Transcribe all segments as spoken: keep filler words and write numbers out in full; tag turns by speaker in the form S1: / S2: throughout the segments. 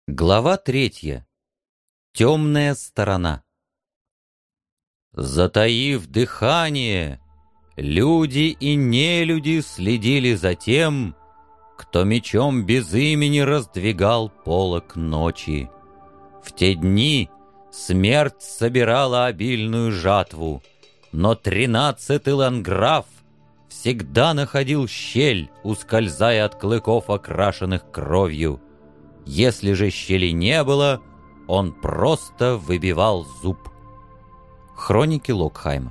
S1: Глава третья. Темная сторона. Затаив дыхание, люди и нелюди следили за тем, кто мечом без имени раздвигал полог ночи. В те дни смерть собирала обильную жатву, но тринадцатый ланграф всегда находил щель, ускользая от клыков, окрашенных кровью. Если же щели не было, он просто выбивал зуб. Хроники Локхайма.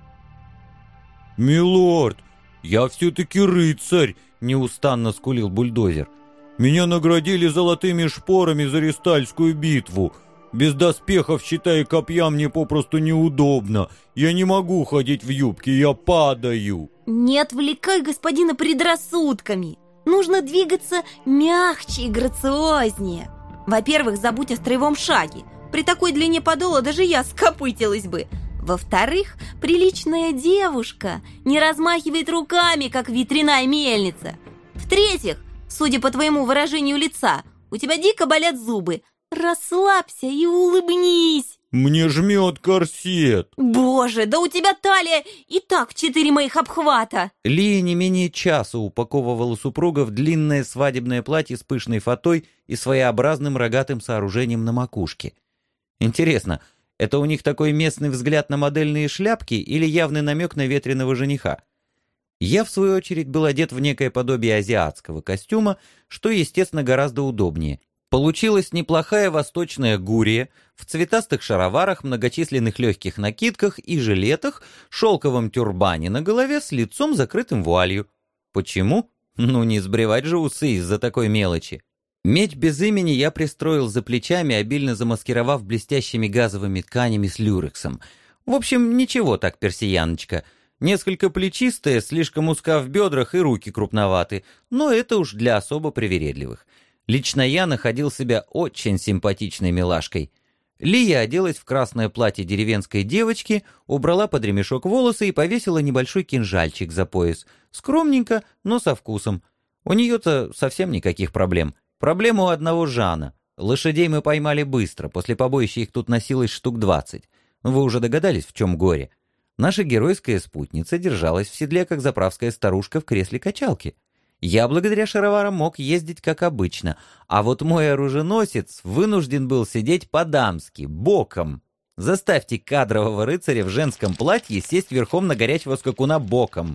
S2: «Милорд, я все-таки рыцарь!» — неустанно скулил бульдозер. «Меня наградили золотыми шпорами за Ристальскую битву. Без доспехов, считай, копья мне попросту неудобно. Я не могу ходить в юбке, я падаю!»
S3: Не отвлекай господина предрассудками. Нужно двигаться мягче и грациознее. Во-первых, забудь о строевом шаге. При такой длине подола даже я скопытилась бы. Во-вторых, приличная девушка не размахивает руками, как ветряная мельница. В-третьих, судя по твоему выражению лица, у тебя дико болят зубы. Расслабься и улыбнись.
S2: «Мне жмет корсет!»
S3: Боже, да у тебя талия и так четыре моих обхвата.
S1: Лия не менее часа упаковывала супруга в длинное свадебное платье с пышной фатой и своеобразным рогатым сооружением на макушке. Интересно, это у них такой местный взгляд на модельные шляпки или явный намек на ветреного жениха? Я, в свою очередь, был одет в некое подобие азиатского костюма, что, естественно, гораздо удобнее. Получилась неплохая восточная гурия в цветастых шароварах, многочисленных легких накидках и жилетах, шелковом тюрбане на голове с лицом, закрытым вуалью. Почему? Ну, не сбривать же усы из-за такой мелочи. Меч без имени я пристроил за плечами, обильно замаскировав блестящими газовыми тканями с люрексом. В общем, ничего так, персияночка. Несколько плечистая, слишком узка в бедрах и руки крупноваты, но это уж для особо привередливых. Лично я находил себя очень симпатичной милашкой. Лия оделась в красное платье деревенской девочки, убрала под ремешок волосы и повесила небольшой кинжальчик за пояс. Скромненько, но со вкусом. У нее-то совсем никаких проблем. Проблема у одного Жана. Лошадей мы поймали быстро, после побоища их тут носилось штук двадцать. Вы уже догадались, в чем горе. Наша геройская спутница держалась в седле, как заправская старушка в кресле качалки. Я благодаря шароварам мог ездить как обычно, а вот мой оруженосец вынужден был сидеть по-дамски, боком. Заставьте кадрового рыцаря в женском платье сесть верхом на горячего скакуна боком.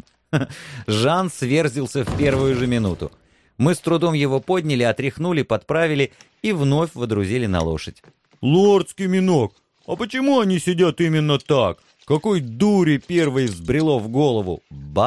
S1: Жан сверзился в первую же минуту. Мы с трудом его подняли, отряхнули, подправили и вновь водрузили на лошадь.
S2: «Лордский минок, а почему они сидят именно так? Какой дури первой взбрело в голову?»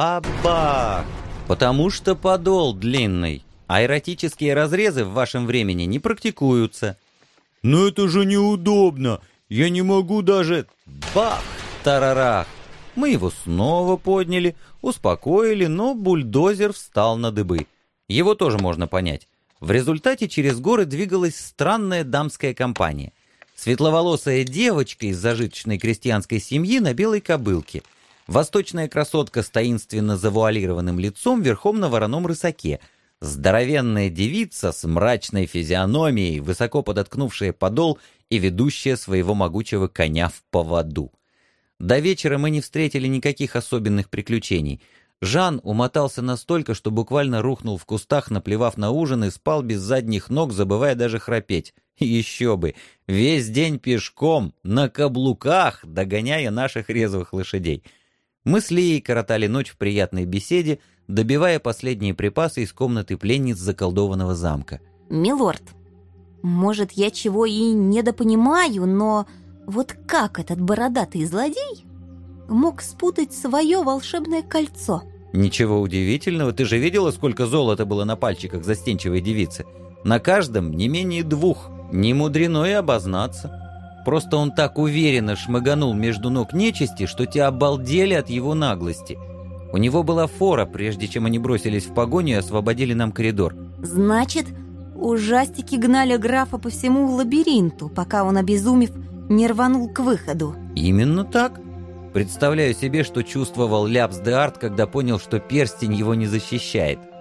S1: Бабах! Потому что подол длинный, а эротические разрезы в вашем времени не практикуются.
S2: «Но это же неудобно! Я не могу даже...»
S1: Бах! Тарарах! Мы его снова подняли, успокоили, но бульдозер встал на дыбы. Его тоже можно понять. В результате через горы двигалась странная дамская компания. Светловолосая девочка из зажиточной крестьянской семьи на белой кобылке. Восточная красотка с таинственно завуалированным лицом верхом на вороном рысаке. Здоровенная девица с мрачной физиономией, высоко подоткнувшая подол и ведущая своего могучего коня в поводу. До вечера мы не встретили никаких особенных приключений. Жан умотался настолько, что буквально рухнул в кустах, наплевав на ужин, и спал без задних ног, забывая даже храпеть. Еще бы! Весь день пешком, на каблуках, догоняя наших резвых лошадей. Мы с Лией коротали ночь в приятной беседе, добивая последние припасы из комнаты пленниц заколдованного замка.
S3: Милорд, может, я чего и недопонимаю, но вот как этот бородатый злодей мог спутать свое волшебное кольцо?
S1: Ничего удивительного, ты же видела, сколько золота было на пальчиках застенчивой девицы? На каждом не менее двух. Не мудрено и обознаться. Просто он так уверенно шмыганул между ног нечисти, что те обалдели от его наглости. У него была фора, прежде чем они бросились в погоню и освободили нам коридор.
S3: Значит, ужастики гнали графа по всему лабиринту, пока он, обезумев, не рванул к выходу.
S1: Именно так. Представляю себе, что чувствовал Ляпс де Арт, когда понял, что перстень его не защищает.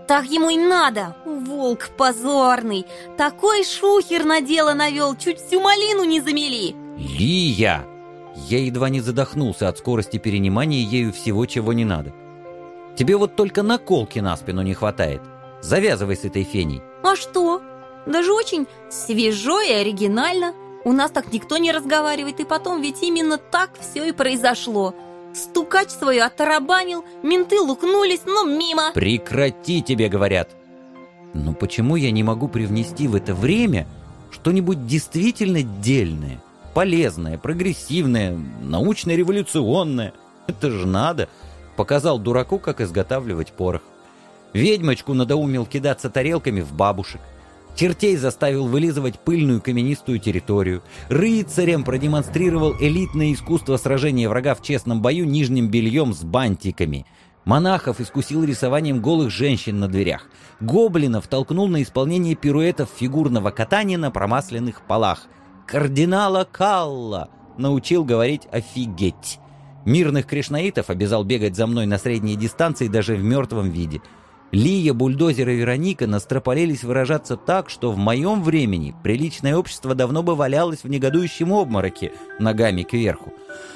S3: Так ему и надо. Волк позорный. Такой шухер на дело навел, чуть всю малину не замели.
S1: Лия! Я едва не задохнулся от скорости перенимания ею всего, чего не надо. Тебе вот только наколки на спину не хватает. Завязывай с этой феней.
S3: А что? Даже очень свежо и оригинально. У нас так никто не разговаривает, и потом ведь именно так все и произошло. Стукач свою оттарабанил, менты лукнулись, но мимо.
S1: Прекрати, тебе говорят. Но почему я не могу привнести в это время что-нибудь действительно дельное, полезное, прогрессивное, научно-революционное? Это же надо. Показал дураку, как изготавливать порох. Ведьмочку надоумил кидаться тарелками в бабушек. Чертей заставил вылизывать пыльную каменистую территорию. Рыцарям продемонстрировал элитное искусство сражения врага в честном бою нижним бельем с бантиками. Монахов искусил рисованием голых женщин на дверях. Гоблинов толкнул на исполнение пируэтов фигурного катания на промасленных полах. Кардинала Калла научил говорить «офигеть». Мирных кришнаитов обязал бегать за мной на средней дистанции даже в мертвом виде. Лия, Бульдозер и Вероника настропалились выражаться так, что в моем времени приличное общество давно бы валялось в негодующем обмороке ногами кверху.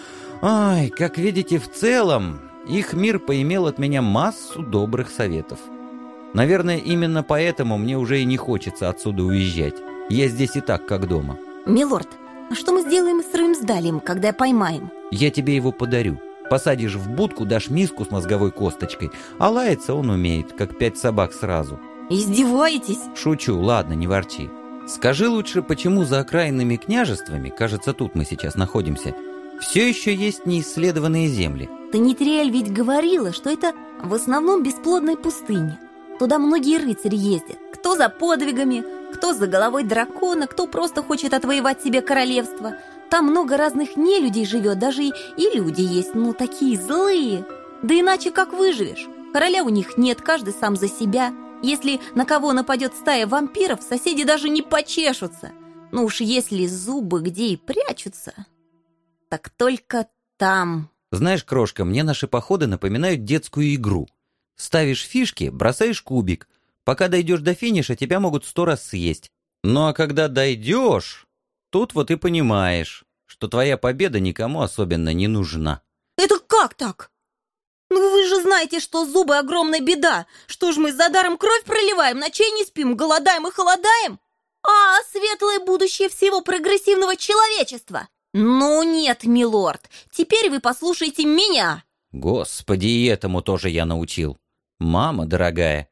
S1: Ай, как видите, в целом их мир поимел от меня массу добрых советов. Наверное, именно поэтому мне уже и не хочется отсюда уезжать. Я здесь и так, как дома.
S3: Милорд, а что мы сделаем с Рымсдалем, когда поймаем?
S1: Я тебе его подарю. Посадишь в будку, дашь миску с мозговой косточкой, а лаяться он умеет, как пять собак сразу.
S3: Издеваетесь?
S1: Шучу, ладно, не ворчи. Скажи лучше, почему за окраинными княжествами, кажется, тут мы сейчас находимся, все еще есть неисследованные земли?
S3: Танитриэль ведь говорила, что это в основном бесплодная пустыня. Туда многие рыцари ездят. Кто за подвигами, кто за головой дракона, кто просто хочет отвоевать себе королевство. Там много разных нелюдей живет, даже и, и люди есть, ну такие злые. Да иначе как выживешь? Короля у них нет, каждый сам за себя. Если на кого нападет стая вампиров, соседи даже не почешутся. Ну уж если зубы где и прячутся, так только там.
S1: Знаешь, крошка, мне наши походы напоминают детскую игру. Ставишь фишки, бросаешь кубик. Пока дойдешь до финиша, тебя могут сто раз съесть. Ну а когда дойдешь, тут вот и понимаешь, что твоя победа никому особенно не нужна.
S3: Это как так? Ну вы же знаете, что зубы огромная беда. Что ж мы за даром кровь проливаем, ночей не спим, голодаем и холодаем? А светлое будущее всего прогрессивного человечества? Ну нет, милорд, теперь вы послушайте меня.
S1: Господи, и этому тоже я научил. Мама дорогая.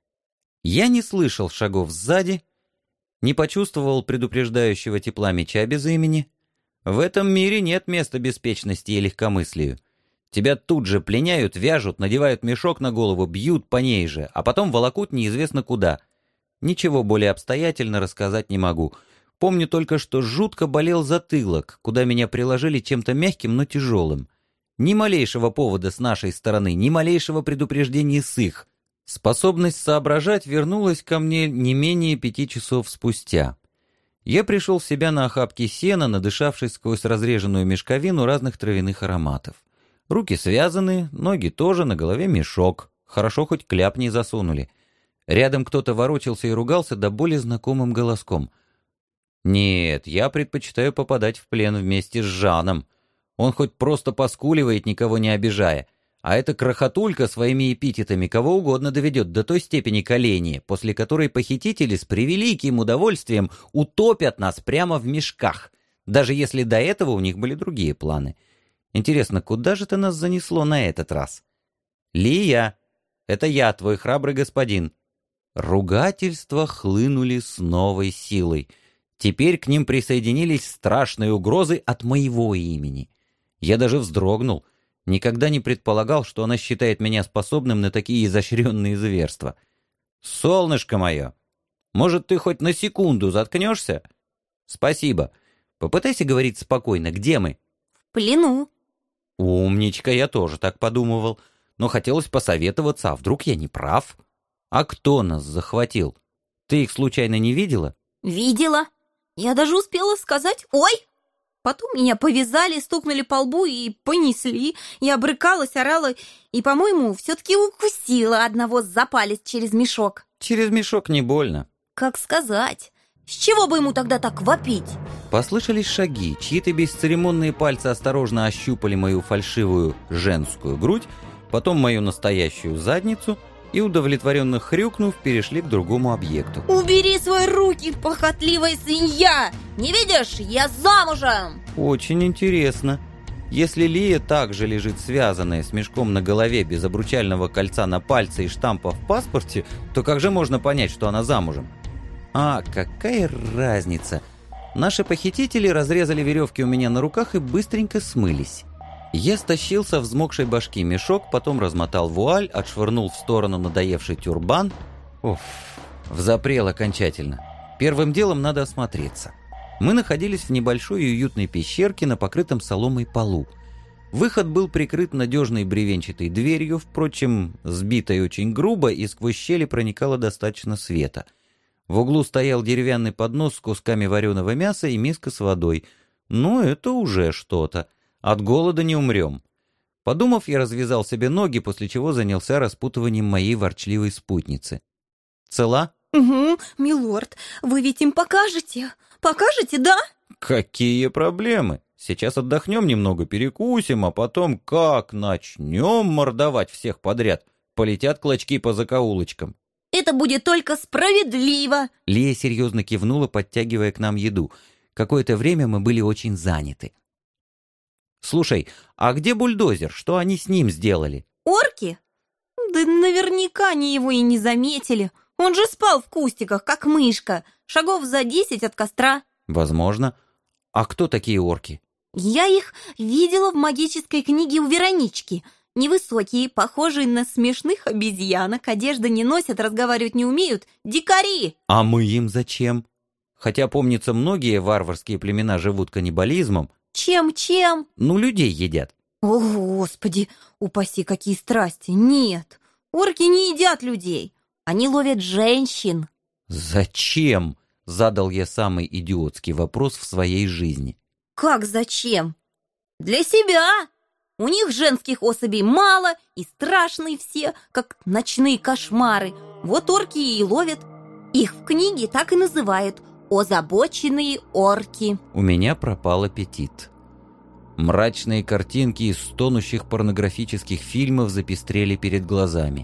S1: Я не слышал шагов сзади, не почувствовал предупреждающего тепла меча без имени. В этом мире нет места беспечности и легкомыслию. Тебя тут же пленяют, вяжут, надевают мешок на голову, бьют по ней же, а потом волокут неизвестно куда. Ничего более обстоятельно рассказать не могу. Помню только, что жутко болел затылок, куда меня приложили чем-то мягким, но тяжелым. Ни малейшего повода с нашей стороны, ни малейшего предупреждения с их. Способность соображать вернулась ко мне не менее пяти часов спустя. Я пришел в себя на охапке сена, надышавшись сквозь разреженную мешковину разных травяных ароматов. Руки связаны, ноги тоже, на голове мешок. Хорошо хоть кляп не засунули. Рядом кто-то ворочался и ругался до боли знакомым голоском. Нет, я предпочитаю попадать в плен вместе с Жаном. Он хоть просто поскуливает, никого не обижая. А эта крохотулька своими эпитетами кого угодно доведет до той степени коления, после которой похитители с превеликим удовольствием утопят нас прямо в мешках, даже если до этого у них были другие планы. Интересно, куда же ты нас занесло на этот раз? Лия, это я, твой храбрый господин. Ругательства хлынули с новой силой. Теперь к ним присоединились страшные угрозы от моего имени. Я даже вздрогнул. Никогда не предполагал, что она считает меня способным на такие изощренные зверства. Солнышко мое, может, ты хоть на секунду заткнешься? Спасибо. Попытайся говорить спокойно. Где мы?
S3: В плену.
S1: Умничка, я тоже так подумывал. Но хотелось посоветоваться, а вдруг я не прав? А кто нас захватил? Ты их случайно не видела?
S3: Видела. Я даже успела сказать «Ой!» Потом меня повязали, стукнули по лбу и понесли. Я брыкалась, орала и, по-моему, все-таки укусила одного за палец через мешок.
S1: Через мешок не больно.
S3: Как сказать? С чего бы ему тогда так вопить?
S1: Послышались шаги, чьи-то бесцеремонные пальцы осторожно ощупали мою фальшивую женскую грудь, потом мою настоящую задницу и, удовлетворенно хрюкнув, перешли к другому объекту.
S3: Убери свои руки, похотливая свинья! Не видишь, я замужем!
S1: Очень интересно. Если Лия также лежит связанная с мешком на голове без обручального кольца на пальце и штампа в паспорте, то как же можно понять, что она замужем? А, какая разница? Наши похитители разрезали веревки у меня на руках и быстренько смылись. Я стащил со взмокшей башки мешок, потом размотал вуаль, отшвырнул в сторону надоевший тюрбан. Уф, взапрел окончательно. Первым делом надо осмотреться. Мы находились в небольшой и уютной пещерке на покрытом соломой полу. Выход был прикрыт надежной бревенчатой дверью, впрочем, сбитой очень грубо, и сквозь щели проникало достаточно света. В углу стоял деревянный поднос с кусками вареного мяса и миска с водой. Ну, это уже что-то. От голода не умрем. Подумав, я развязал себе ноги, после чего занялся распутыванием моей ворчливой спутницы. Цела?
S3: Угу, милорд, вы ведь им покажете? Покажете, да?
S1: Какие проблемы? Сейчас отдохнем немного, перекусим, а потом как начнем мордовать всех подряд. Полетят клочки по закоулочкам.
S3: Это будет только справедливо.
S1: Лия серьезно кивнула, подтягивая к нам еду. Какое-то время мы были очень заняты. Слушай, а где бульдозер? Что они с ним сделали?
S3: Орки? Да наверняка они его и не заметили. Он же спал в кустиках, как мышка. Шагов за десять от костра.
S1: Возможно. А кто такие орки?
S3: Я их видела в магической книге у Веронички. Невысокие, похожие на смешных обезьянок, одежды не носят, разговаривать не умеют. Дикари!
S1: А мы им зачем? Хотя, помнится, многие варварские племена живут каннибализмом.
S3: Чем-чем?
S1: Ну, людей едят.
S3: О, Господи, упаси, какие страсти! Нет, орки не едят людей. Они ловят женщин.
S1: Зачем? Задал я самый идиотский вопрос в своей жизни.
S3: Как зачем? Для себя. У них женских особей мало и страшные все, как ночные кошмары. Вот орки и ловят. Их в книге так и называют «озабоченные орки».
S1: У меня пропал аппетит. Мрачные картинки из стонущих порнографических фильмов запестрели перед глазами.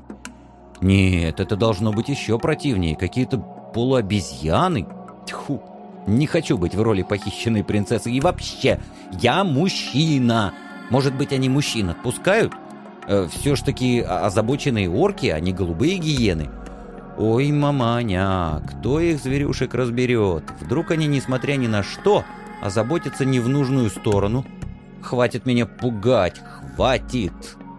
S1: Нет, это должно быть еще противнее. Какие-то полуобезьяны. Тьфу, не хочу быть в роли похищенной принцессы. И вообще, я мужчина. Может быть, они мужчин отпускают? Э, все ж таки озабоченные орки, а не голубые гиены. Ой, маманя, кто их зверюшек разберет? Вдруг они, несмотря ни на что, озаботятся не в нужную сторону? Хватит меня пугать, хватит!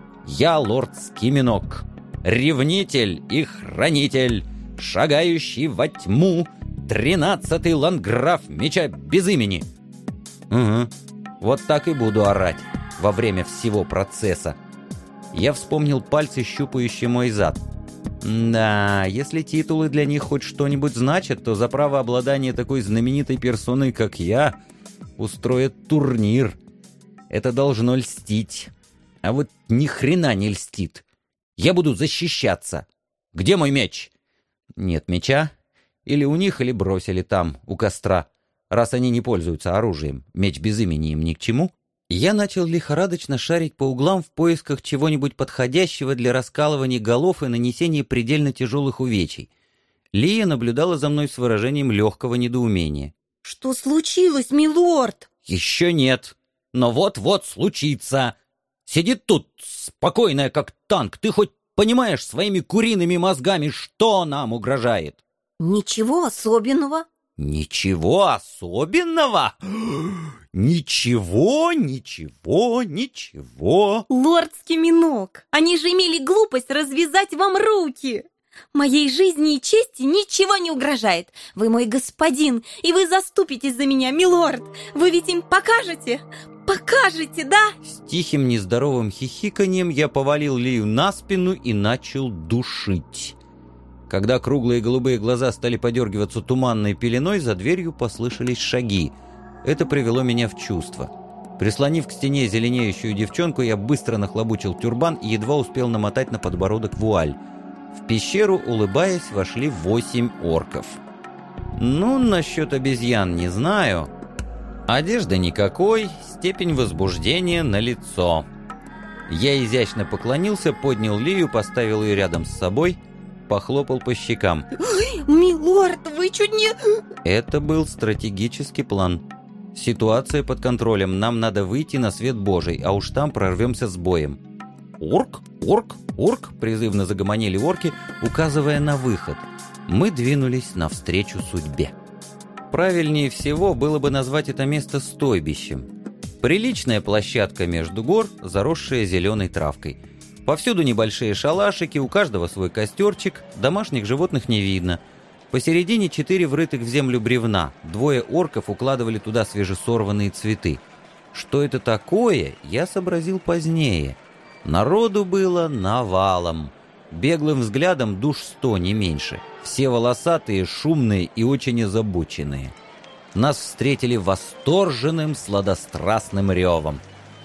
S1: Я лорд Скиминок, ревнитель и хранитель, шагающий во тьму, тринадцатый ландграф меча без имени. Угу, вот так и буду орать во время всего процесса. Я вспомнил пальцы, щупающие мой зад. Да, если титулы для них хоть что-нибудь значат, то за право обладания такой знаменитой персоной, как я, устроят турнир. Это должно льстить. А вот ни хрена не льстит. Я буду защищаться. Где мой меч? Нет меча. Или у них, или бросили там, у костра. Раз они не пользуются оружием, меч без имени им ни к чему. Я начал лихорадочно шарить по углам в поисках чего-нибудь подходящего для раскалывания голов и нанесения предельно тяжелых увечий. Лия наблюдала за мной с выражением легкого недоумения.
S3: Что случилось, милорд?
S1: Еще нет, но вот-вот случится. Сидит тут, спокойная, как танк. Ты хоть понимаешь своими куриными мозгами, что нам угрожает?
S3: Ничего особенного.
S1: Ничего особенного? Ничего, ничего, ничего.
S3: Лорд Скиминок, они же имели глупость развязать вам руки. Моей жизни и чести ничего не угрожает. Вы мой господин, и вы заступитесь за меня, милорд. Вы ведь им покажете? Покажете, да?
S1: С тихим нездоровым хихиканьем я повалил Лию на спину и начал душить. Когда круглые голубые глаза стали подергиваться туманной пеленой, за дверью послышались шаги. Это привело меня в чувство. Прислонив к стене зеленеющую девчонку, я быстро нахлобучил тюрбан и едва успел намотать на подбородок вуаль. В пещеру, улыбаясь, вошли восемь орков. Ну, насчет обезьян не знаю. Одежды никакой, степень возбуждения налицо. Я изящно поклонился, поднял Лию, поставил ее рядом с собой, похлопал по щекам.
S3: Ой, милорд, вы чуть не...
S1: Это был стратегический план. Ситуация под контролем, нам надо выйти на свет Божий, а уж там прорвемся с боем. «Орк, орк, орк!» — призывно загомонили орки, указывая на выход. Мы двинулись навстречу судьбе. Правильнее всего было бы назвать это место стойбищем. Приличная площадка между гор, заросшая зеленой травкой. Повсюду небольшие шалашики, у каждого свой костерчик, домашних животных не видно. Посередине четыре врытых в землю бревна, двое орков укладывали туда свежесорванные цветы. Что это такое, я сообразил позднее. Народу было навалом. Беглым взглядом душ сто, не меньше. Все волосатые, шумные и очень озабоченные. Нас встретили восторженным, сладострастным ревом.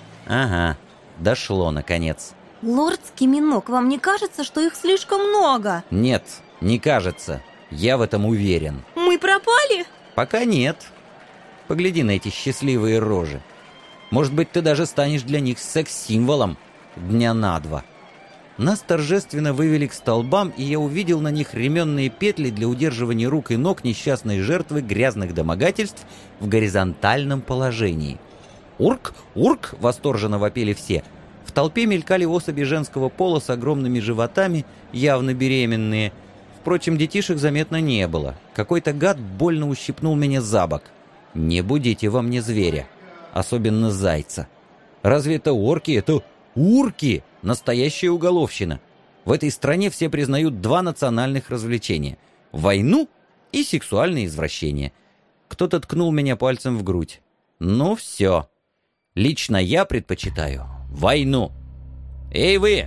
S1: Ага, дошло наконец.
S3: Лорд Скиминок, вам не кажется, что их слишком много?
S1: Нет, не кажется. Я в этом уверен.
S3: Мы пропали?
S1: Пока нет. Погляди на эти счастливые рожи. Может быть, ты даже станешь для них секс-символом дня на два. Нас торжественно вывели к столбам, и я увидел на них ременные петли для удерживания рук и ног несчастной жертвы грязных домогательств в горизонтальном положении. «Урк! Урк!» — восторженно вопили все. В толпе мелькали особи женского пола с огромными животами, явно беременные. Впрочем, детишек заметно не было. Какой-то гад больно ущипнул меня за бок. Не будите во мне зверя, особенно зайца. Разве это орки? Это урки! Настоящая уголовщина. В этой стране все признают два национальных развлечения – войну и сексуальные извращения. Кто-то ткнул меня пальцем в грудь. Ну все. Лично я предпочитаю войну. Эй вы!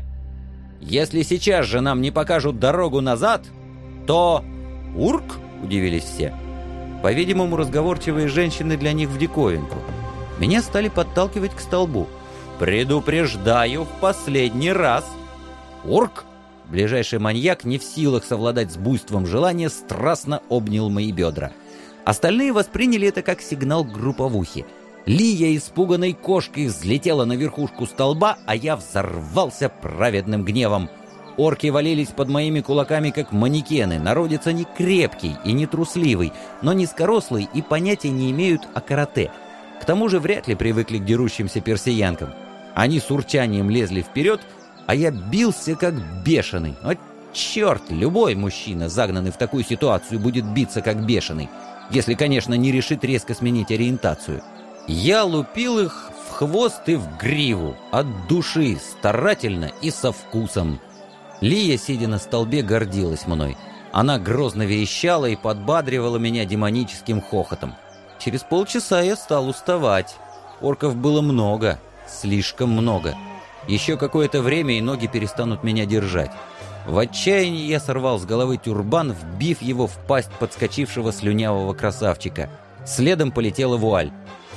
S1: Если сейчас же нам не покажут дорогу назад, то... Урк? Удивились все. По-видимому, разговорчивые женщины для них в диковинку. Меня стали подталкивать к столбу. «Предупреждаю в последний раз!» «Орк!» Ближайший маньяк, не в силах совладать с буйством желания, страстно обнял мои бедра. Остальные восприняли это как сигнал к групповухе. Лия испуганной кошкой взлетела на верхушку столба, а я взорвался праведным гневом. Орки валились под моими кулаками, как манекены. Народец они крепкий и не трусливый, но низкорослый и понятия не имеют о карате. К тому же вряд ли привыкли к дерущимся персиянкам. Они с урчанием лезли вперед, а я бился как бешеный. О, черт, любой мужчина, загнанный в такую ситуацию, будет биться как бешеный, если, конечно, не решит резко сменить ориентацию. Я лупил их в хвост и в гриву, от души, старательно и со вкусом. Лия, сидя на столбе, гордилась мной. Она грозно верещала и подбадривала меня демоническим хохотом. Через полчаса я стал уставать. Орков было много, слишком много. Еще какое-то время, и ноги перестанут меня держать. В отчаянии я сорвал с головы тюрбан, вбив его в пасть подскочившего слюнявого красавчика. Следом полетела вуаль.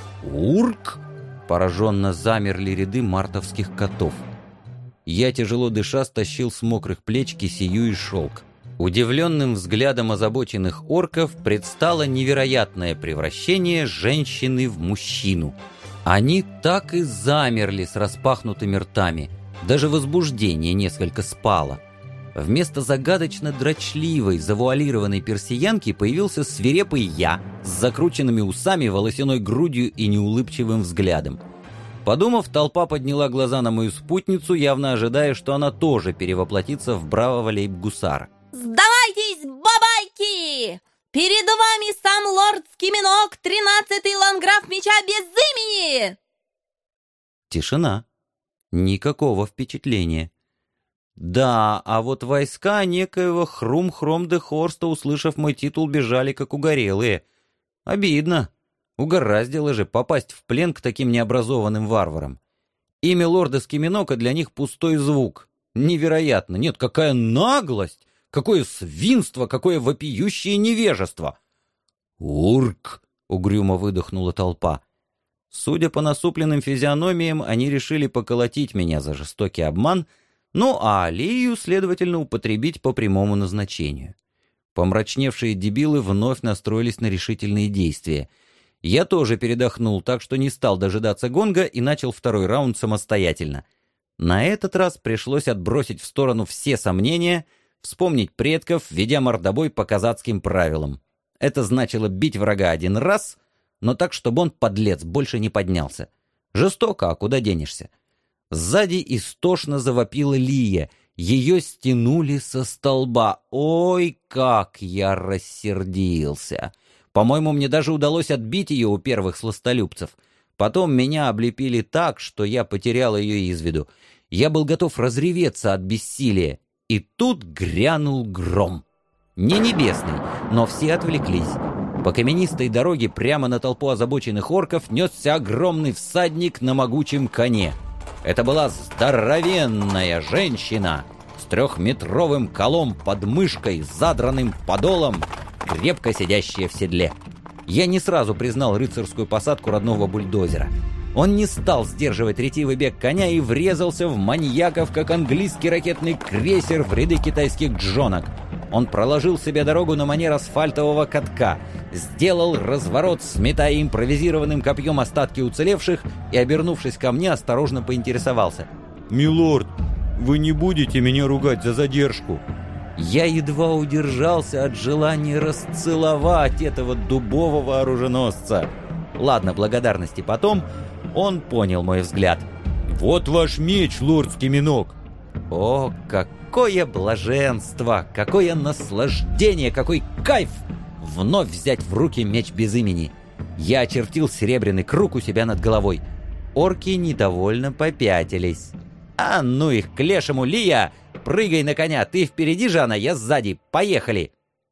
S1: «Урк!» Пораженно замерли ряды мартовских котов. Я, тяжело дыша, стащил с мокрых плеч кисею и шелк. Удивленным взглядом озабоченных орков предстало невероятное превращение женщины в мужчину. Они так и замерли с распахнутыми ртами. Даже возбуждение несколько спало. Вместо загадочно дрочливой, завуалированной персиянки появился свирепый я с закрученными усами, волосяной грудью и неулыбчивым взглядом. Подумав, толпа подняла глаза на мою спутницу, явно ожидая, что она тоже перевоплотится в бравого лейб-гусара.
S3: Сдавайтесь, бабайки! Перед вами сам лорд Скиминок, тринадцатый ланграф меча без имени!
S1: Тишина. Никакого впечатления. Да, а вот войска некоего Хрум-Хром-де-Хорста, услышав мой титул, бежали как угорелые. Обидно. Угораздило же попасть в плен к таким необразованным варварам. Имя лорда Скиминока для них пустой звук. Невероятно. Нет, какая наглость! Какое свинство, какое вопиющее невежество! «Урк!» — угрюмо выдохнула толпа. Судя по насупленным физиономиям, они решили поколотить меня за жестокий обман, ну а Алию, следовательно, употребить по прямому назначению. Помрачневшие дебилы вновь настроились на решительные действия. Я тоже передохнул, так что не стал дожидаться гонга и начал второй раунд самостоятельно. На этот раз пришлось отбросить в сторону все сомнения, вспомнить предков, ведя мордобой по казацким правилам. Это значило бить врага один раз, но так, чтобы он, подлец, больше не поднялся. Жестоко, а куда денешься? Сзади истошно завопила Лия. Ее стянули со столба. Ой, как я рассердился! По-моему, мне даже удалось отбить ее у первых сластолюбцев. Потом меня облепили так, что я потерял ее из виду. Я был готов разреветься от бессилия. И тут грянул гром. Не небесный, но все отвлеклись. По каменистой дороге прямо на толпу озабоченных орков несся огромный всадник на могучем коне. Это была здоровенная женщина с трехметровым колом под мышкой, задранным подолом, крепко сидящая в седле. Я не сразу признал рыцарскую посадку родного бульдозера. Он не стал сдерживать ретивый бег коня и врезался в маньяков, как английский ракетный крейсер в ряды китайских джонок. Он проложил себе дорогу на манер асфальтового катка, сделал разворот, сметая импровизированным копьем остатки уцелевших, и, обернувшись ко мне, осторожно поинтересовался.
S2: «Милорд, вы не будете меня ругать за задержку?»
S1: Я едва удержался от желания расцеловать этого дубового оруженосца. Ладно, благодарности потом. Он понял мой взгляд.
S2: «Вот ваш меч, лордский минок!»
S1: О, какое блаженство! Какое наслаждение! Какой кайф! Вновь взять в руки меч без имени. Я очертил серебряный круг у себя над головой. Орки недовольно попятились. «А ну их к лешему, Лия! Прыгай на коня! Ты впереди, Жанна, я сзади! Поехали!»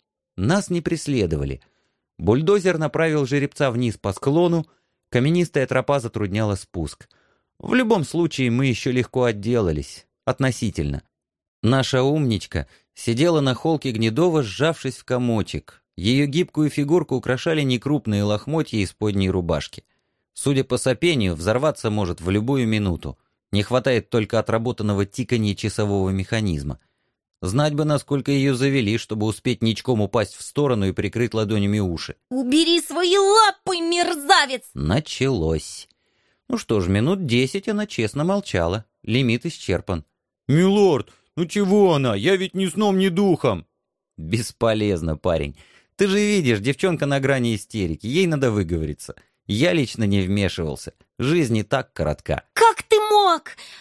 S1: Нас не преследовали. Бульдозер направил жеребца вниз по склону, каменистая тропа затрудняла спуск. В любом случае мы еще легко отделались. Относительно. Наша умничка сидела на холке Гнедова, сжавшись в комочек. Ее гибкую фигурку украшали некрупные лохмотья из подней рубашки. Судя по сопению, взорваться может в любую минуту. Не хватает только отработанного тиканья часового механизма. Знать бы, насколько ее завели, чтобы успеть ничком упасть в сторону и прикрыть ладонями уши.
S3: «Убери свои лапы, мерзавец!»
S1: Началось. Ну что ж, минут десять она честно молчала. Лимит исчерпан.
S2: «Милорд, ну чего она? Я ведь ни сном, ни духом!»
S1: «Бесполезно, парень. Ты же видишь, девчонка на грани истерики. Ей надо выговориться. Я лично не вмешивался. Жизнь и так коротка».
S3: «Как ты мог?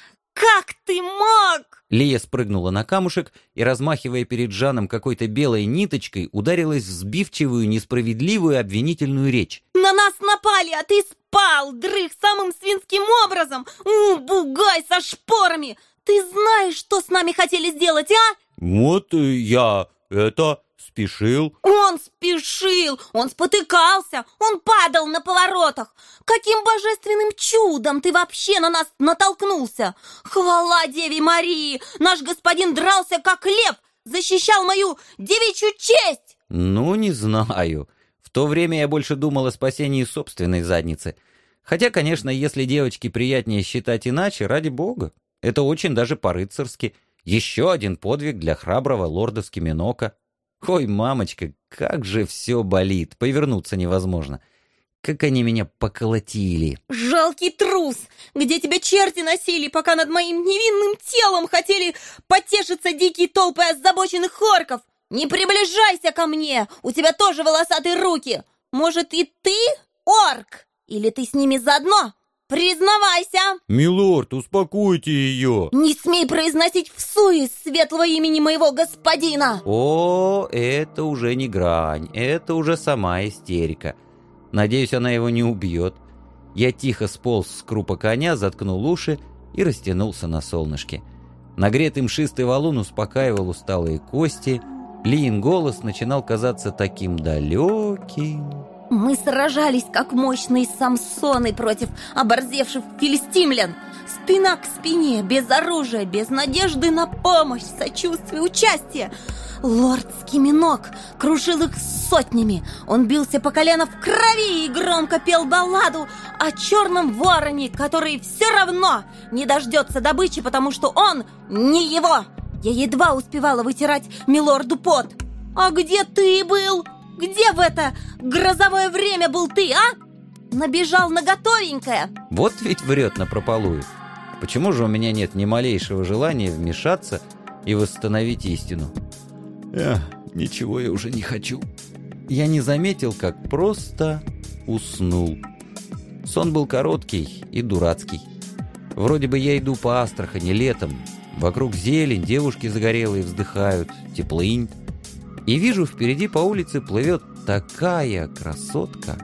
S3: Как ты мог?»
S1: Лия спрыгнула на камушек и, размахивая перед Жаном какой-то белой ниточкой, ударилась в сбивчивую, несправедливую обвинительную речь.
S3: «На нас напали, а ты спал, дрых самым свинским образом! У, бугай со шпорами! Ты знаешь, что с нами хотели сделать, а?»
S2: «Вот я это спешил».
S3: «Он спешил! Он спотыкался! Он падал на поворотах! Каким божественным чудом ты вообще на нас натолкнулся! Хвала Деве Марии! Наш господин дрался как лев! Защищал мою девичью честь!»
S1: «Ну, не знаю. В то время я больше думал о спасении собственной задницы. Хотя, конечно, если девочке приятнее считать иначе, ради бога. Это очень даже по-рыцарски. Еще один подвиг для храброго лорда Скиминока. Ой, мамочка, как же все болит, повернуться невозможно. Как они меня поколотили!»
S3: «Жалкий трус! Где тебя черти носили, пока над моим невинным телом хотели потешиться дикие толпы озабоченных орков? Не приближайся ко мне! У тебя тоже волосатые руки! Может, и ты орк? Или ты с ними заодно? Признавайся!»
S2: «Милорд, успокойте ее!»
S3: «Не смей произносить всуе светлого имени моего господина!»
S1: О, это уже не грань, это уже сама истерика. Надеюсь, она его не убьет. Я тихо сполз с крупа коня, заткнул уши и растянулся на солнышке. Нагретый мшистый валун успокаивал усталые кости. Лиин голос начинал казаться таким далеким.
S3: «Мы сражались, как мощные самсоны против оборзевших филистимлян. Спина к спине, без оружия, без надежды на помощь, сочувствие, участие. Лордский миног крушил их сотнями. Он бился по колено в крови и громко пел балладу о черном вороне, который все равно не дождется добычи, потому что он не его. Я едва успевала вытирать милорду пот. А где ты был? Где в это грозовое время был ты, а? Набежал на готовенькое.
S1: Вот ведь врет напропалую. Почему же у меня нет ни малейшего желания вмешаться и восстановить истину? Эх, ничего я уже не хочу. Я не заметил, как просто уснул. Сон был короткий и дурацкий. Вроде бы я иду по Астрахани летом. Вокруг зелень, девушки загорелые вздыхают, теплынь. И вижу, впереди по улице плывет такая красотка.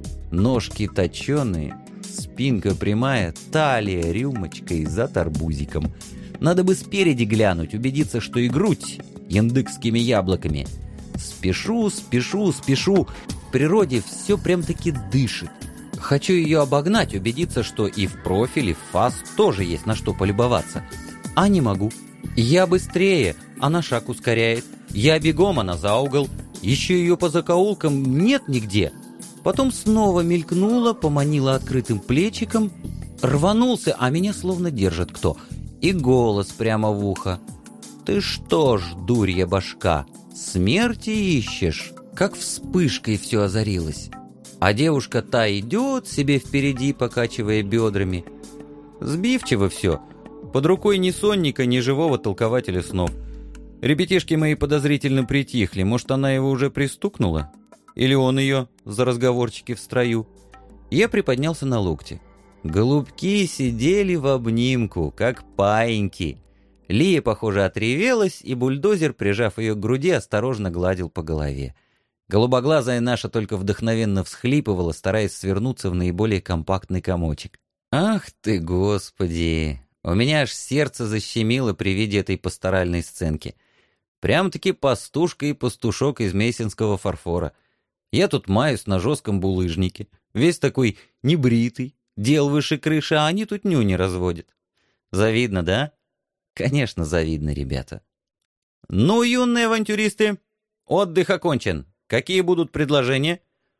S1: Ножки точеные, спинка прямая, талия рюмочкой за арбузиком. Надо бы спереди глянуть, убедиться, что и грудь яндыкскими яблоками. Спешу, спешу, спешу. В природе все прям-таки дышит. Хочу ее обогнать, убедиться, что и в профиль, и в фас тоже есть на что полюбоваться. А не могу. Я быстрее, она шаг ускоряет. Я бегом, она за угол. Еще ее по закоулкам нет нигде. Потом снова мелькнула, поманила открытым плечиком. Рванулся, а меня словно держит кто. И голос прямо в ухо. «Ты что ж, дурья башка, смерти ищешь?» Как вспышкой все озарилось. А девушка та идет себе впереди, покачивая бедрами. Сбивчиво все. Под рукой ни сонника, ни живого толкователя снов. Ребятишки мои подозрительно притихли. Может, она его уже пристукнула? Или он ее за разговорчики в строю? Я приподнялся на локте. Голубки сидели в обнимку, как паиньки. Лия, похоже, отревелась, и бульдозер, прижав ее к груди, осторожно гладил по голове. Голубоглазая наша только вдохновенно всхлипывала, стараясь свернуться в наиболее компактный комочек. «Ах ты, Господи!» У меня аж сердце защемило при виде этой пасторальной сценки. Прям-таки пастушка и пастушок из мейсенского фарфора. Я тут маюсь на жестком булыжнике, весь такой небритый, дел выше крыши, а они тут нюни разводят. Завидно, да? Конечно, завидно, ребята. Ну, юные авантюристы, отдых окончен. Какие будут предложения?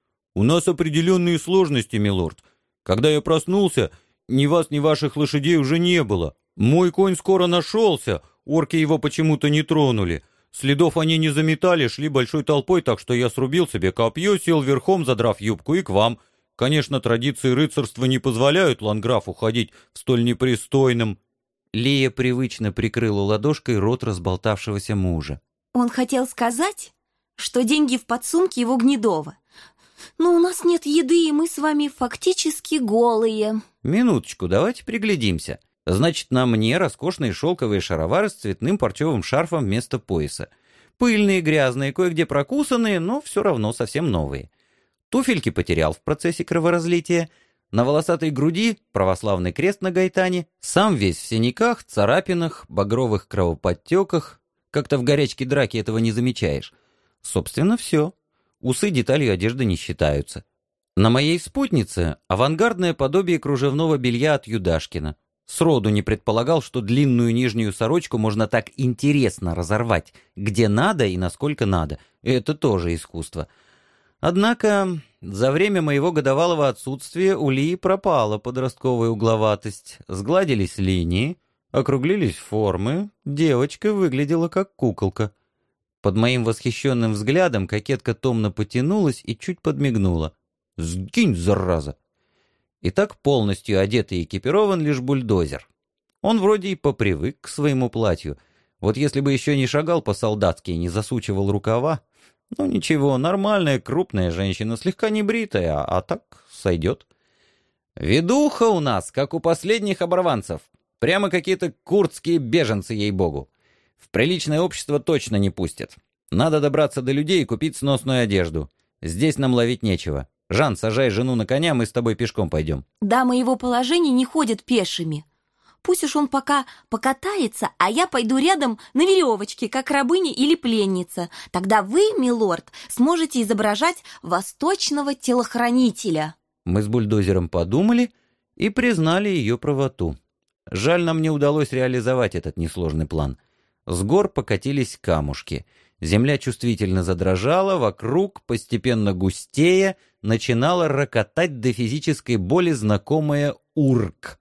S2: У нас определенные сложности, милорд. Когда я проснулся, ни вас, ни ваших лошадей уже не было. Мой конь скоро нашелся, орки его почему-то не тронули. Следов они не заметали, шли большой толпой, так что я срубил себе копье, сел верхом, задрав юбку, и к вам. Конечно, традиции рыцарства не позволяют ландграфу ходить в столь непристойном.
S1: Лия привычно прикрыла ладошкой рот разболтавшегося мужа.
S3: Он хотел сказать, что деньги в подсумке его Гнедова. Но у нас нет еды, и мы с вами фактически голые.
S1: Минуточку, давайте приглядимся. Значит, на мне роскошные шелковые шаровары с цветным парчевым шарфом вместо пояса. Пыльные, грязные, кое-где прокусанные, но все равно совсем новые. Туфельки потерял в процессе кроворазлития. На волосатой груди православный крест на гайтане. Сам весь в синяках, царапинах, багровых кровоподтеках. Как-то в горячке драки этого не замечаешь. Собственно, все. Усы деталью одежды не считаются. На моей спутнице авангардное подобие кружевного белья от Юдашкина. Сроду не предполагал, что длинную нижнюю сорочку можно так интересно разорвать, где надо и насколько надо. Это тоже искусство. Однако за время моего годовалого отсутствия у Лии пропала подростковая угловатость. Сгладились линии, округлились формы, девочка выглядела как куколка. Под моим восхищенным взглядом кокетка томно потянулась и чуть подмигнула. «Сгинь, зараза!» И так полностью одет и экипирован лишь бульдозер. Он вроде и попривык к своему платью. Вот если бы еще не шагал по-солдатски и не засучивал рукава, ну ничего, нормальная крупная женщина, слегка небритая, а, а так сойдет. Ведуха у нас, как у последних оборванцев. Прямо какие-то курдские беженцы, ей-богу. В приличное общество точно не пустят. Надо добраться до людей и купить сносную одежду. Здесь нам ловить нечего. Жан, сажай жену на коня, мы с тобой пешком пойдем.
S3: Дамы его положения не ходят пешими. Пусть уж он пока покатается, а я пойду рядом на веревочке, как рабыня или пленница. Тогда вы, милорд, сможете изображать восточного телохранителя.
S1: Мы с бульдозером подумали и признали ее правоту. Жаль, нам не удалось реализовать этот несложный план. С гор покатились камушки. Земля чувствительно задрожала, вокруг, постепенно густея, начинала рокотать до физической боли знакомое урк.